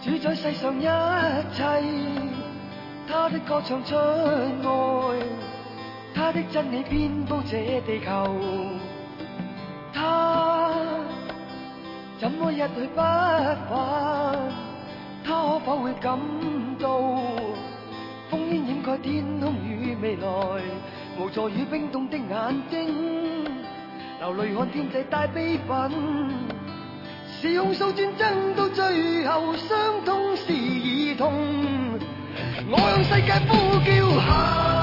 主宰世上一切，他的歌唱出愛，他的真理遍佈這地球。他怎麼一去不返？他可否會感到烽煙掩蓋天空與未來，無助與冰凍的眼睛，流淚看天際帶悲憤。是控訴戰爭到最後，傷痛是兒童。我向世界呼叫。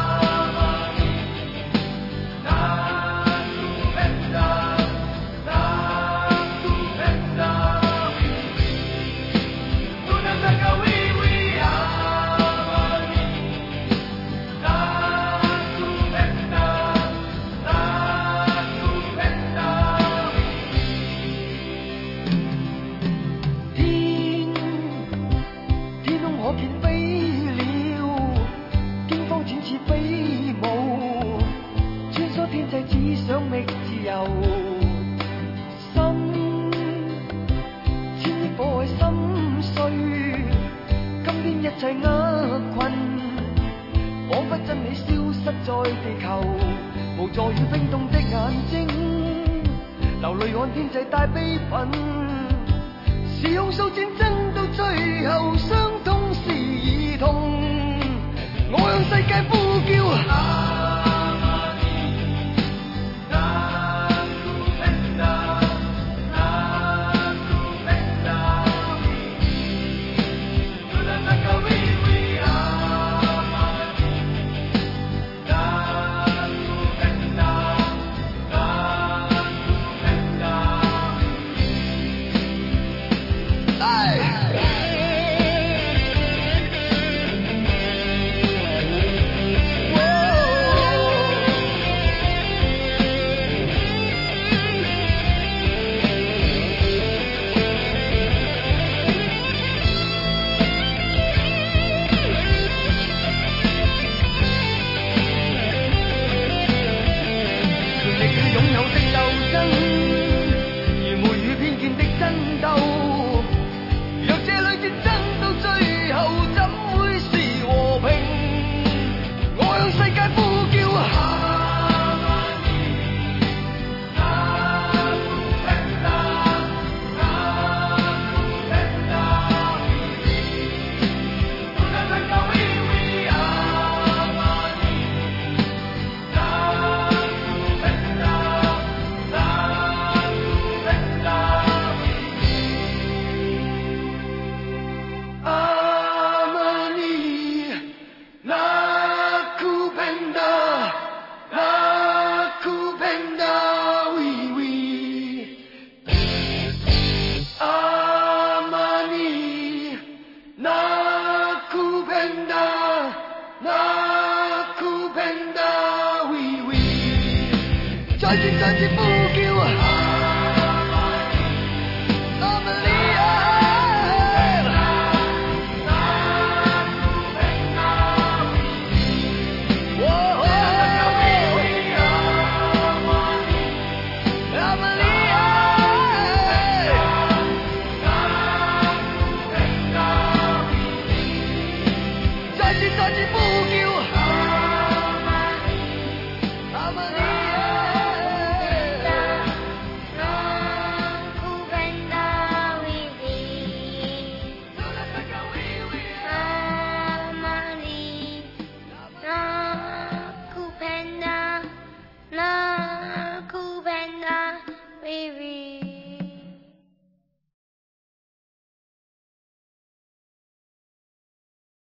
一切厄困，彷彿真理消失在地球，無助與冰凍的眼睛，流淚看天際帶悲憤。是控訴戰爭到最後，傷痛是兒童。我向世界呼叫。再次呼叫。再次呼叫。